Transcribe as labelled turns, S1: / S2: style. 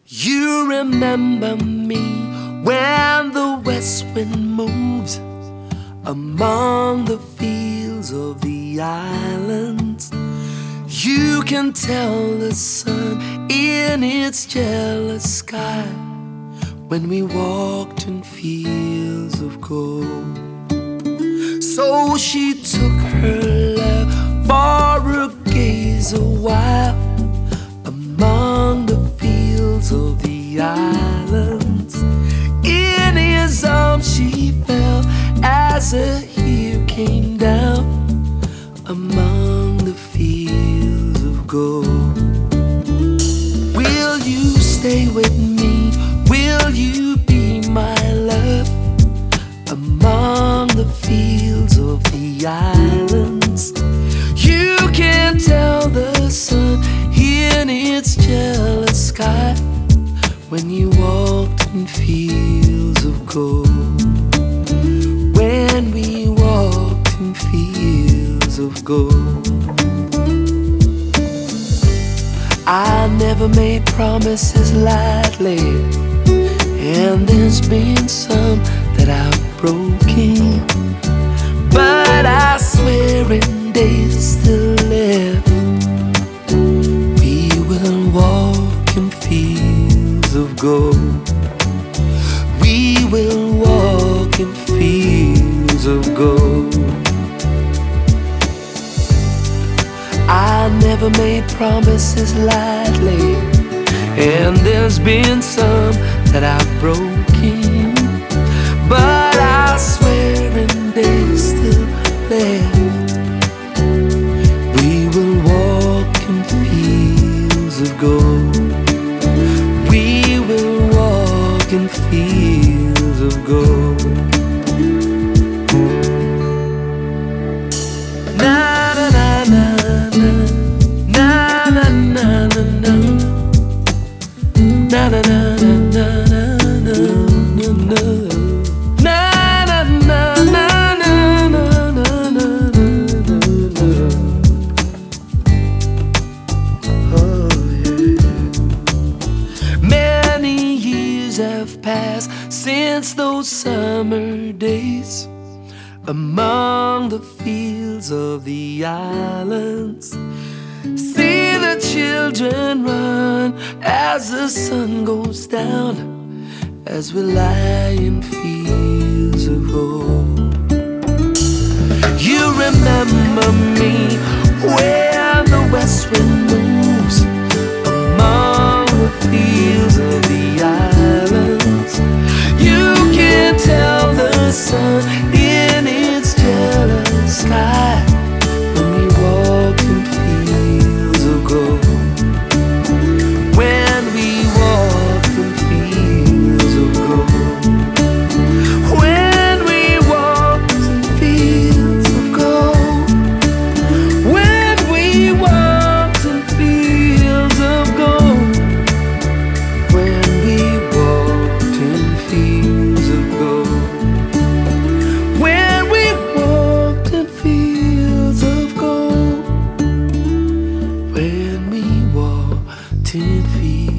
S1: You remember me when the west wind moves among the fields of the islands. You can tell the sun in its jealous sky when we walked in fields of gold. So she took her love for a gaze a while among the fields of the islands. In his arms she fell as a tear came down among the fields of gold. Will you stay with me? Will you be my love among the fields of the islands? You can tell the sun in its jealous sky when you walked in fields of gold. When we walked in fields of gold. I never made promises lightly, and there's been some that I've broken, but I swear in days still left we will walk in fields of gold. We will walk in fields of gold. I never made promises lightly, and there's been some that I've broken, but I swear in days still left we will walk in fields of gold. We will walk in fields of gold. Na na na na na na na na na na na na have passed since those summer days among the fields of the islands. See the children run as the sun goes down, as we lie in fields of gold. You remember me when the west wind moves among the fields of the islands. You can tell the sun in its jealous sky when we walk in fields of gold. When we walk in fields of gold. When we walk in fields of gold. When we walk in fields of gold. When we walked in fields of gold. When we walked in fields of gold. When we walked in fields